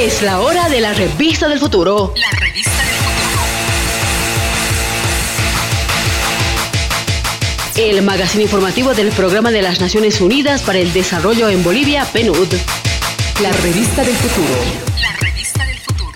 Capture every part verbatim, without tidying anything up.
Es la hora de la Revista del Futuro. La Revista del Futuro. El magazine informativo del Programa de las Naciones Unidas para el Desarrollo en Bolivia, P N U D. La Revista del Futuro. La Revista del Futuro.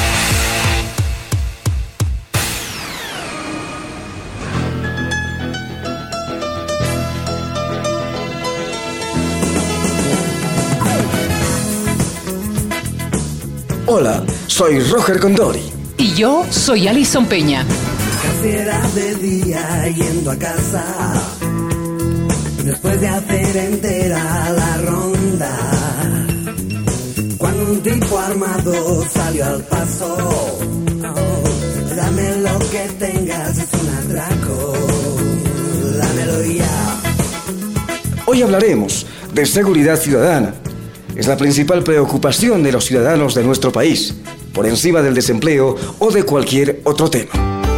Hola, soy Roger Condori. Y yo soy Alison Peña. Casi era de día yendo a casa, después de hacer entera la ronda, cuando un tipo armado salió al paso. Oh, dame lo que tengas, es un atraco, dámelo ya. Hoy hablaremos de seguridad ciudadana. Es la principal preocupación de los ciudadanos de nuestro país, por encima del desempleo o de cualquier otro tema.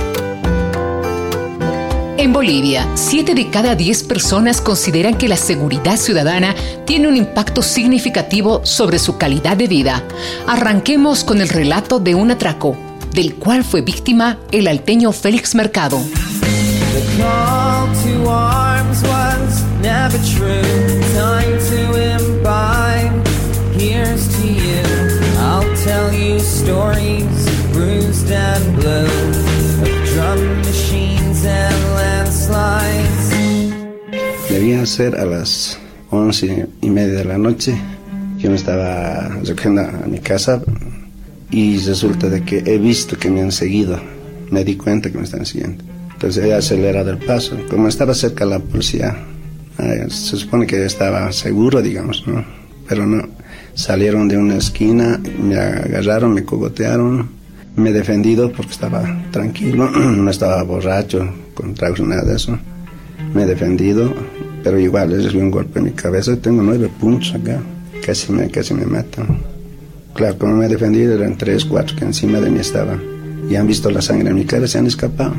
En Bolivia, siete de cada diez personas consideran que la seguridad ciudadana tiene un impacto significativo sobre su calidad de vida. Arranquemos con el relato de un atraco, del cual fue víctima el alteño Félix Mercado. The call to arms was never true. Time to imbibe. Here's to you. I'll tell you stories, bruised and blue, of drum machines and landslides. Debía ser a las once y media de la noche. Yo me estaba recogiendo a mi casa y resulta de que he visto que me han seguido. Me di cuenta que me están siguiendo. Entonces he acelerado el paso. Como estaba cerca la policía, eh, se supone que estaba seguro, digamos, ¿no? Pero no. Salieron de una esquina, me agarraron, me cogotearon. Me he defendido porque estaba tranquilo, no estaba borracho, con tragos, nada de eso. Me he defendido, pero igual les recibí un golpe en mi cabeza. Tengo nueve puntos acá, casi me, casi me matan. Claro, como me he defendido, eran tres, cuatro que encima de mí estaban. Y han visto la sangre en mi cara, se han escapado.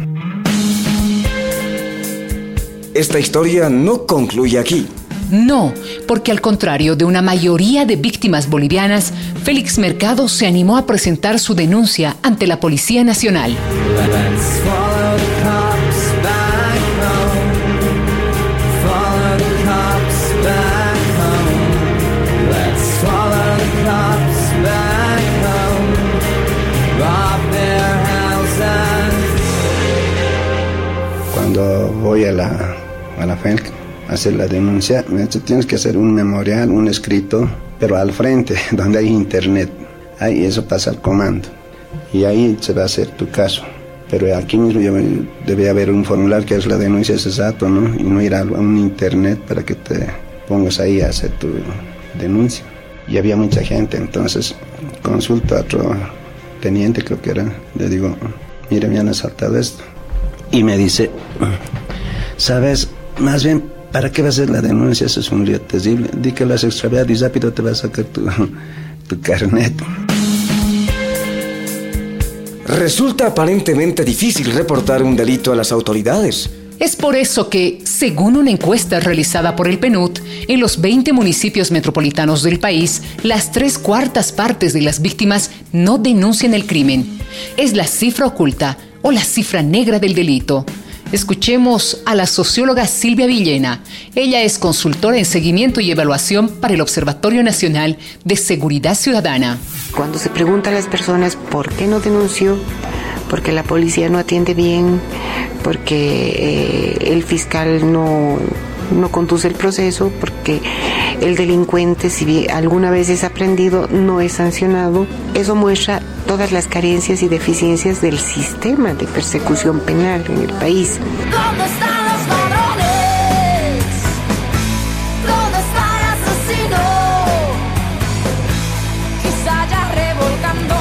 Esta historia no concluye aquí. No, porque al contrario de una mayoría de víctimas bolivianas, Félix Mercado se animó a presentar su denuncia ante la Policía Nacional. Cuando voy a la, a la F E N C a hacer la denuncia, me dice, tienes que hacer un memorial, un escrito, pero al frente, donde hay internet. Ahí eso pasa al comando. Y ahí se va a hacer tu caso. Pero aquí mismo yo, debe haber un formulario que es la denuncia, es exacto, ¿no? Y no ir a un internet para que te pongas ahí a hacer tu denuncia. Y había mucha gente, entonces consulto a otro teniente, creo que era, le digo, mire, me han asaltado esto. Y me dice, ¿sabes? Más bien, ¿para qué va a ser la denuncia? Eso es un lío terrible. Di que lo has extraviado y rápido te va a sacar tu, tu carnet. Resulta aparentemente difícil reportar un delito a las autoridades. Es por eso que, según una encuesta realizada por el P N U D, en los veinte municipios metropolitanos del país, las tres cuartas partes de las víctimas no denuncian el crimen. Es la cifra oculta o la cifra negra del delito. Escuchemos a la socióloga Silvia Villena. Ella es consultora en seguimiento y evaluación para el Observatorio Nacional de Seguridad Ciudadana. Cuando se pregunta a las personas por qué no denunció, porque la policía no atiende bien, porque eh, el fiscal no, no conduce el proceso, porque el delincuente, si bien alguna vez es aprendido, no es sancionado, eso muestra todas las carencias y deficiencias del sistema de persecución penal en el país. ¿Dónde están los ladrones? ¿Dónde está el asesino? Quizá ya revolcándose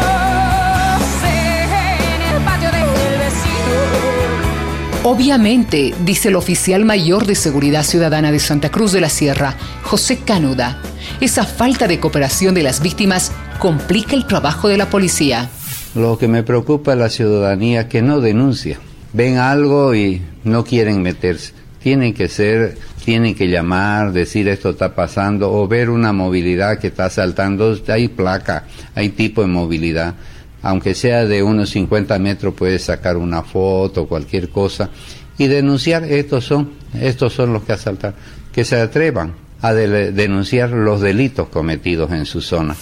en el patio del vecino. Obviamente, dice el oficial mayor de Seguridad Ciudadana de Santa Cruz de la Sierra, José Canuda, esa falta de cooperación de las víctimas complica el trabajo de la policía. Lo que me preocupa es la ciudadanía que no denuncia. Ven algo y no quieren meterse. Tienen que ser tienen que llamar, decir esto está pasando, o ver una movilidad que está saltando, hay placa, hay tipo de movilidad. Aunque sea de unos cincuenta metros, puedes sacar una foto, cualquier cosa, y denunciar. Estos son, estos son los que asaltan. Que se atrevan a de, denunciar los delitos cometidos en su zona.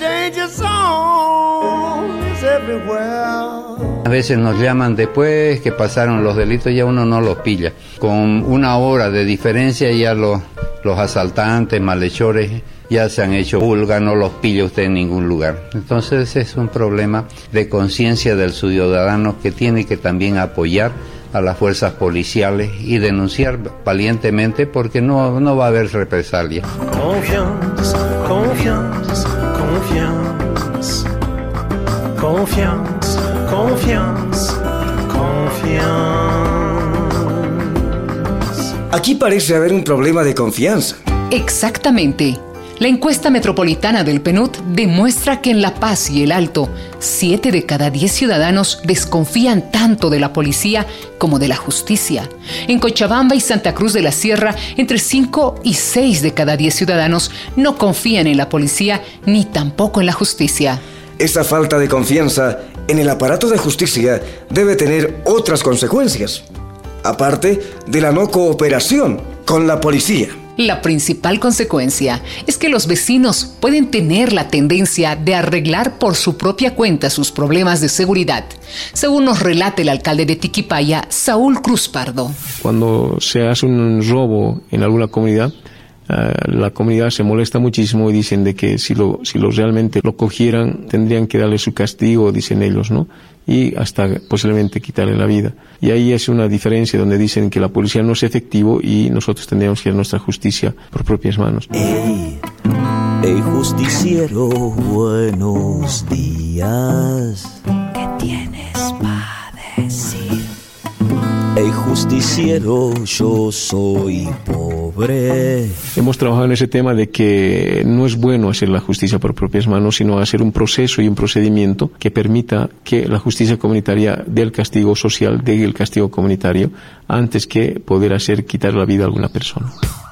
A veces nos llaman después que pasaron los delitos, ya uno no los pilla. Con una hora de diferencia ya los, los asaltantes, malhechores, ya se han hecho pulga, no los pilla usted en ningún lugar. Entonces es un problema de conciencia del ciudadano que tiene que también apoyar a las fuerzas policiales y denunciar valientemente, porque no, no va a haber represalia. Confiance, confiance, confiance, confiance, confiance, confiance. Aquí parece haber un problema de confianza. Exactamente. La encuesta metropolitana del P N U D demuestra que en La Paz y El Alto, siete de cada diez ciudadanos desconfían tanto de la policía como de la justicia. En Cochabamba y Santa Cruz de la Sierra, entre cinco y seis de cada diez ciudadanos no confían en la policía ni tampoco en la justicia. Esa falta de confianza en el aparato de justicia debe tener otras consecuencias, aparte de la no cooperación con la policía. La principal consecuencia es que los vecinos pueden tener la tendencia de arreglar por su propia cuenta sus problemas de seguridad, según nos relata el alcalde de Tiquipaya, Saúl Cruz Pardo. Cuando se hace un robo en alguna comunidad, Uh, la comunidad se molesta muchísimo y dicen de que si lo, si lo realmente lo cogieran tendrían que darle su castigo, dicen ellos, ¿no? Y hasta posiblemente quitarle la vida. Y ahí es una diferencia donde dicen que la policía no es efectivo y nosotros tendríamos que ir a nuestra justicia por propias manos. Ey, ey justiciero, buenos días. ¿Qué tienes para decir? Ey justiciero, yo soy pobre. Hemos trabajado en ese tema de que no es bueno hacer la justicia por propias manos, sino hacer un proceso y un procedimiento que permita que la justicia comunitaria dé el castigo social, dé el castigo comunitario, antes que poder hacer quitar la vida a alguna persona.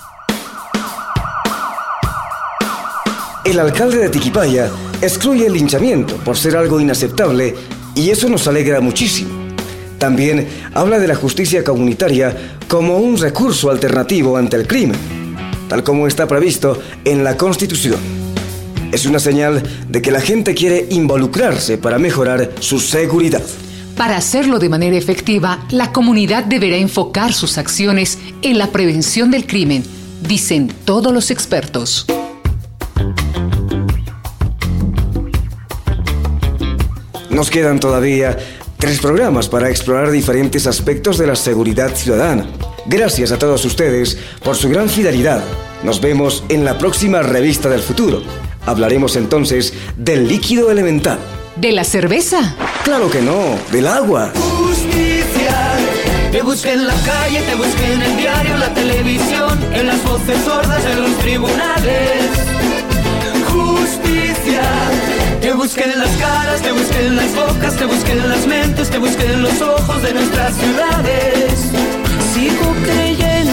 El alcalde de Tiquipaya excluye el linchamiento por ser algo inaceptable y eso nos alegra muchísimo. También habla de la justicia comunitaria como un recurso alternativo ante el crimen, tal como está previsto en la Constitución. Es una señal de que la gente quiere involucrarse para mejorar su seguridad. Para hacerlo de manera efectiva, la comunidad deberá enfocar sus acciones en la prevención del crimen, dicen todos los expertos. Nos quedan todavía tres programas para explorar diferentes aspectos de la seguridad ciudadana. Gracias a todos ustedes por su gran fidelidad. Nos vemos en la próxima Revista del Futuro. Hablaremos entonces del líquido elemental. ¿De la cerveza? Claro que no, del agua. Justicia, te busqué en la calle, te busqué en el diario, la televisión, en las voces sordas, en los tribunales. Justicia, te busqué en las caras, te busqué en las bocas, te busqué en las mentes, te busqué en los ojos de nuestras ciudades. Sigo creyendo